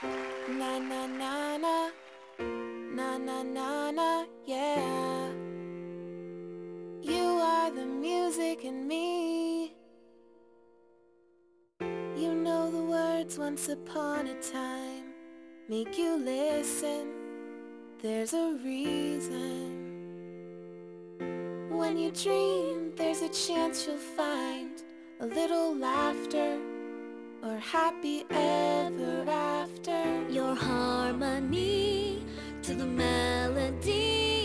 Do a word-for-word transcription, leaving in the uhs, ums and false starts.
Na na na na, na na na na, yeah. You are the music in me. You know the words once upon a time make you listen. There's a reason. When you dream, there's a chance you'll find a little laughter or happy ever after. Your harmony to the melody